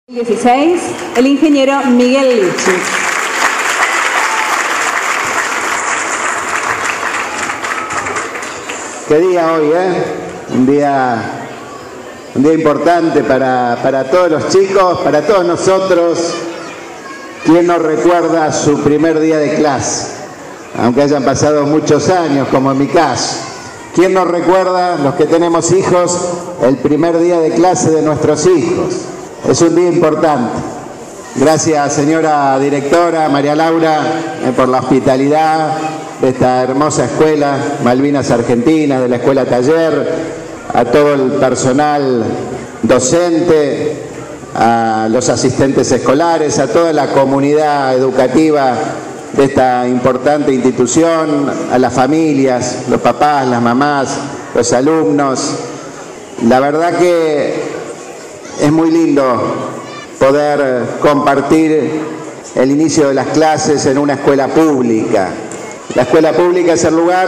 16, el ingeniero Miguel Lichis. Qué día hoy, un día importante para todos los chicos, para todos nosotros. ¿Quién nos recuerda su primer día de clase? Aunque hayan pasado muchos años, como en mi caso. ¿Quién nos recuerda, los que tenemos hijos, el primer día de clase de nuestros hijos? Es un día importante. Gracias, señora directora María Laura, por la hospitalidad de esta hermosa escuela, Malvinas Argentinas, de la Escuela Taller, a todo el personal docente, a los asistentes escolares, a toda la comunidad educativa de esta importante institución, a las familias, los papás, las mamás, los alumnos. La verdad que es muy lindo poder compartir el inicio de las clases en una escuela pública. La escuela pública es el lugar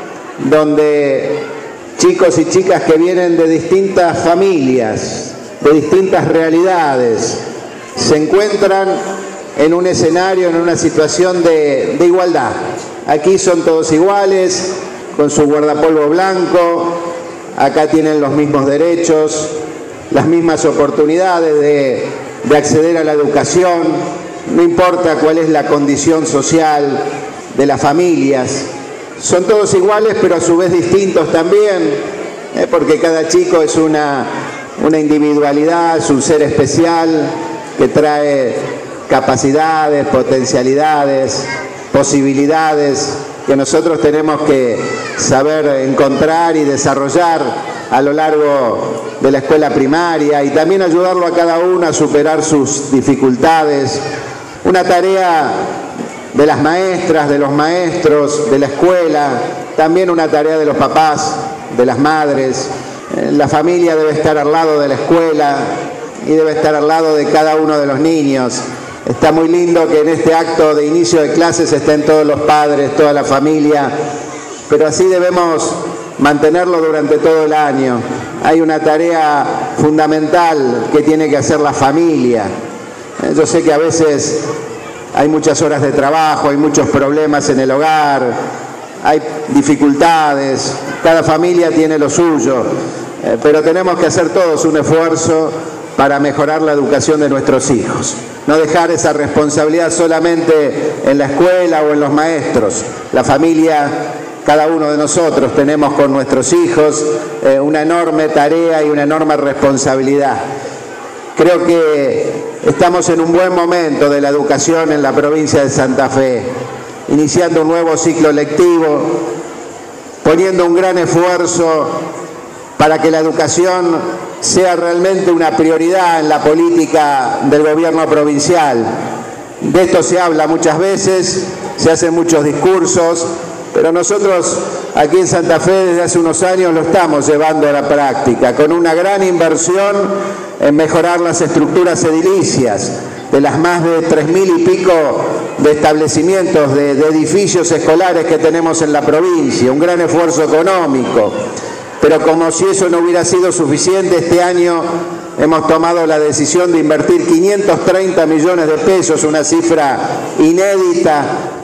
donde chicos y chicas que vienen de distintas familias, de distintas realidades, se encuentran en un escenario, en una situación de igualdad. Aquí son todos iguales, con su guardapolvo blanco, acá tienen los mismos derechos, las mismas oportunidades de acceder a la educación, no importa cuál es la condición social de las familias. Son todos iguales, pero a su vez distintos también, porque cada chico es una individualidad, es un ser especial que trae capacidades, potencialidades, posibilidades que nosotros tenemos que saber encontrar y desarrollar a lo largo de la escuela primaria y también ayudarlo a cada uno a superar sus dificultades. Una tarea de las maestras, de los maestros, de la escuela, también una tarea de los papás, de las madres. La familia debe estar al lado de la escuela y debe estar al lado de cada uno de los niños. Está muy lindo que en este acto de inicio de clases estén todos los padres, toda la familia, pero así debemos mantenerlo durante todo el año. Hay una tarea fundamental que tiene que hacer la familia. Yo sé que a veces hay muchas horas de trabajo, hay muchos problemas en el hogar, hay dificultades, cada familia tiene lo suyo, pero tenemos que hacer todos un esfuerzo para mejorar la educación de nuestros hijos. No dejar esa responsabilidad solamente en la escuela o en los maestros. La familia, cada uno de nosotros tenemos con nuestros hijos una enorme tarea y una enorme responsabilidad. Creo que estamos en un buen momento de la educación en la provincia de Santa Fe, iniciando un nuevo ciclo lectivo, poniendo un gran esfuerzo para que la educación sea realmente una prioridad en la política del gobierno provincial. De esto se habla muchas veces, se hacen muchos discursos, pero nosotros aquí en Santa Fe desde hace unos años lo estamos llevando a la práctica, con una gran inversión en mejorar las estructuras edilicias de las más de 3.000 y pico de establecimientos, de edificios escolares que tenemos en la provincia, un gran esfuerzo económico. Pero como si eso no hubiera sido suficiente, este año hemos tomado la decisión de invertir 530 millones de pesos, una cifra inédita,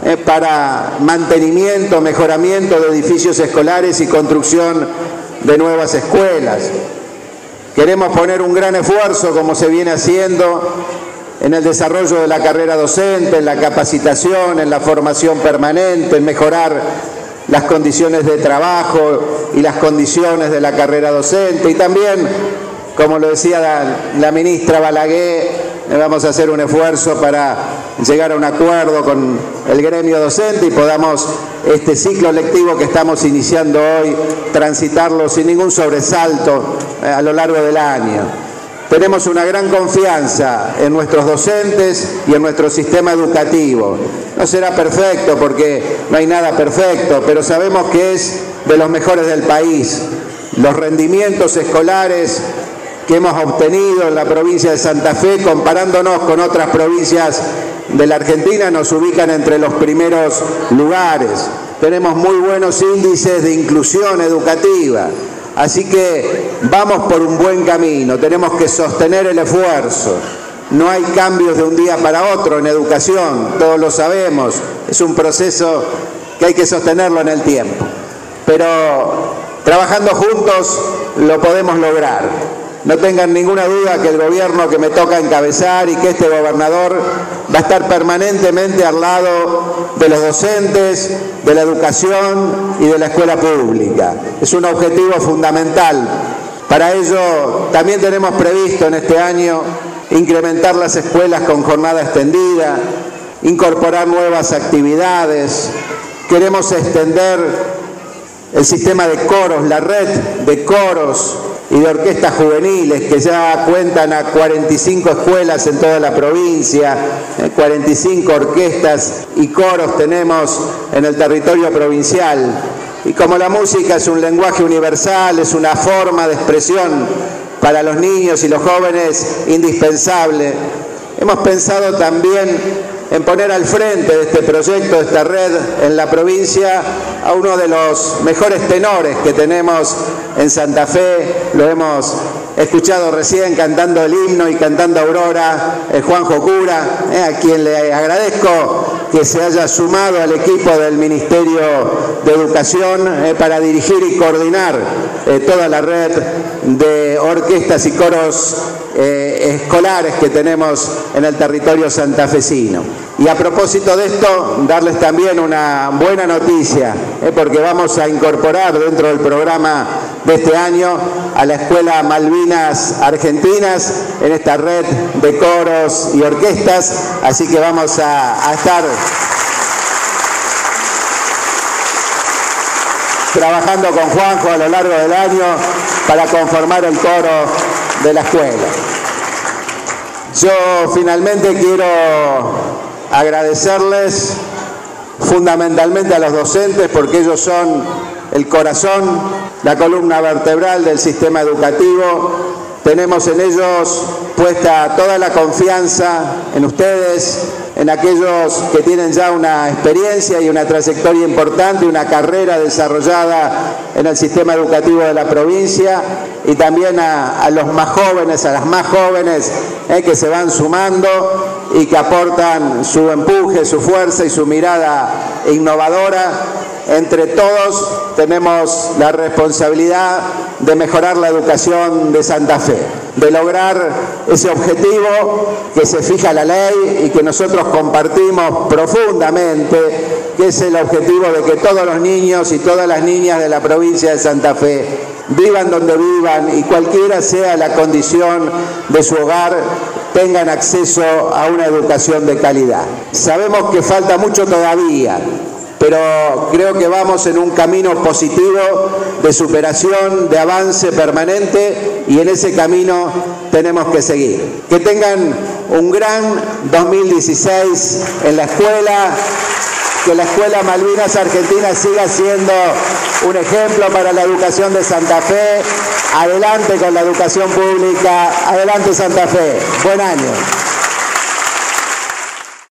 para mantenimiento, mejoramiento de edificios escolares y construcción de nuevas escuelas. Queremos poner un gran esfuerzo, como se viene haciendo, en el desarrollo de la carrera docente, en la capacitación, en la formación permanente, en mejorar las condiciones de trabajo y las condiciones de la carrera docente. Y también, como lo decía la ministra Balaguer, vamos a hacer un esfuerzo para llegar a un acuerdo con el gremio docente y podamos este ciclo lectivo que estamos iniciando hoy transitarlo sin ningún sobresalto a lo largo del año. Tenemos una gran confianza en nuestros docentes y en nuestro sistema educativo. No será perfecto porque no hay nada perfecto, pero sabemos que es de los mejores del país. Los rendimientos escolares que hemos obtenido en la provincia de Santa Fe, comparándonos con otras provincias de la Argentina, nos ubican entre los primeros lugares. Tenemos muy buenos índices de inclusión educativa. Así que vamos por un buen camino, tenemos que sostener el esfuerzo. No hay cambios de un día para otro en educación, todos lo sabemos, es un proceso que hay que sostenerlo en el tiempo. Pero trabajando juntos lo podemos lograr. No tengan ninguna duda que el gobierno que me toca encabezar y que este gobernador va a estar permanentemente al lado de los docentes, de la educación y de la escuela pública. Es un objetivo fundamental. Para ello también tenemos previsto en este año incrementar las escuelas con jornada extendida, incorporar nuevas actividades. Queremos extender el sistema de coros, la red de coros y de orquestas juveniles que ya cuentan a 45 escuelas en toda la provincia, 45 orquestas y coros tenemos en el territorio provincial. Y como la música es un lenguaje universal, es una forma de expresión para los niños y los jóvenes indispensable, hemos pensado también en poner al frente de este proyecto, de esta red en la provincia, a uno de los mejores tenores que tenemos en Santa Fe. Lo hemos escuchado recién cantando el himno y cantando Aurora, Juanjo Cura, a quien le agradezco que se haya sumado al equipo del Ministerio de Educación para dirigir y coordinar toda la red de orquestas y coros escolares que tenemos en el territorio santafesino. Y a propósito de esto, darles también una buena noticia, porque vamos a incorporar dentro del programa de este año a la Escuela Malvinas Argentinas en esta red de coros y orquestas, así que vamos a estar trabajando con Juanjo a lo largo del año para conformar el coro de la escuela. Yo finalmente quiero agradecerles fundamentalmente a los docentes porque ellos son el corazón, la columna vertebral del sistema educativo. Tenemos en ellos puesta toda la confianza en ustedes, en aquellos que tienen ya una experiencia y una trayectoria importante, una carrera desarrollada en el sistema educativo de la provincia, y también a los más jóvenes, a las más jóvenes que se van sumando y que aportan su empuje, su fuerza y su mirada innovadora. Entre todos tenemos la responsabilidad de mejorar la educación de Santa Fe, de lograr ese objetivo que se fija la ley y que nosotros compartimos profundamente, que es el objetivo de que todos los niños y todas las niñas de la provincia de Santa Fe, vivan donde vivan y cualquiera sea la condición de su hogar, tengan acceso a una educación de calidad. Sabemos que falta mucho todavía, pero creo que vamos en un camino positivo de superación, de avance permanente, y en ese camino tenemos que seguir. Que tengan un gran 2016 en la escuela, que la Escuela Malvinas Argentinas siga siendo un ejemplo para la educación de Santa Fe. Adelante con la educación pública, adelante Santa Fe. Buen año.